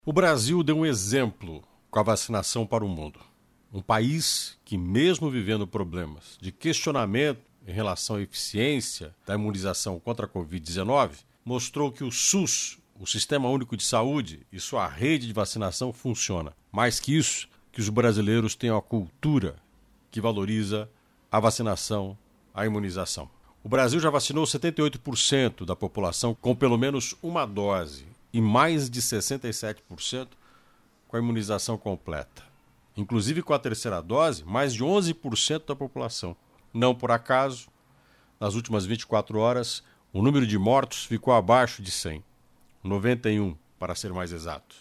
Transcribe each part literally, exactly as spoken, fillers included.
O Brasil deu um exemplo com a vacinação para o mundo. Um país que, mesmo vivendo problemas de questionamento em relação à eficiência da imunização contra a covid dezenove, mostrou que o SUS, o Sistema Único de Saúde, e sua rede de vacinação funciona. Mais que isso, que os brasileiros têm uma cultura que valoriza a vacinação, a imunização. O Brasil já vacinou setenta e oito por cento da população com pelo menos uma dose e mais de sessenta e sete por cento com a imunização completa. Inclusive com a terceira dose, mais de onze por cento da população. Não por acaso, nas últimas vinte e quatro horas, o número de mortos ficou abaixo de cem. noventa e um, para ser mais exato.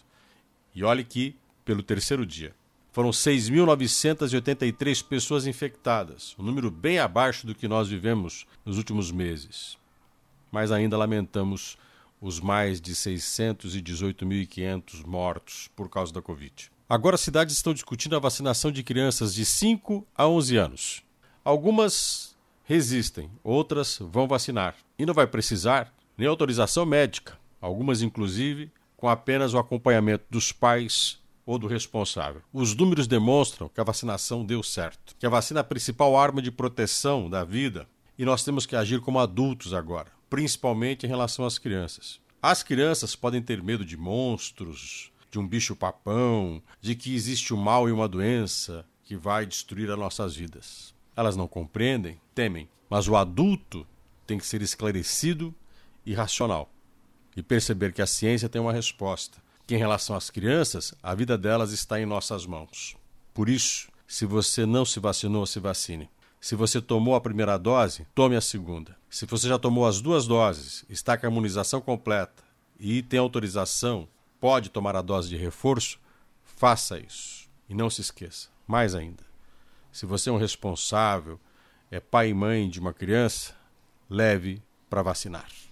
E olhe que, pelo terceiro dia, foram seis mil novecentas e oitenta e três pessoas infectadas, um número bem abaixo do que nós vivemos nos últimos meses. Mas ainda lamentamos os mais de seiscentos e dezoito mil e quinhentos mortos por causa da Covid. Agora as cidades estão discutindo a vacinação de crianças de cinco a onze anos. Algumas resistem, outras vão vacinar. E não vai precisar nem autorização médica, algumas inclusive com apenas o acompanhamento dos pais ou do responsável. Os números demonstram que a vacinação deu certo, que a vacina é a principal arma de proteção da vida e nós temos que agir como adultos agora, principalmente em relação às crianças. As crianças podem ter medo de monstros, de um bicho-papão, de que existe um mal e uma doença que vai destruir as nossas vidas. Elas não compreendem, temem, mas o adulto tem que ser esclarecido e racional e perceber que a ciência tem uma resposta, que em relação às crianças, a vida delas está em nossas mãos. Por isso, se você não se vacinou, se vacine. Se você tomou a primeira dose, tome a segunda. Se você já tomou as duas doses, está com a imunização completa e tem autorização, pode tomar a dose de reforço, faça isso. E não se esqueça, mais ainda, se você é um responsável, é pai e mãe de uma criança, leve para vacinar.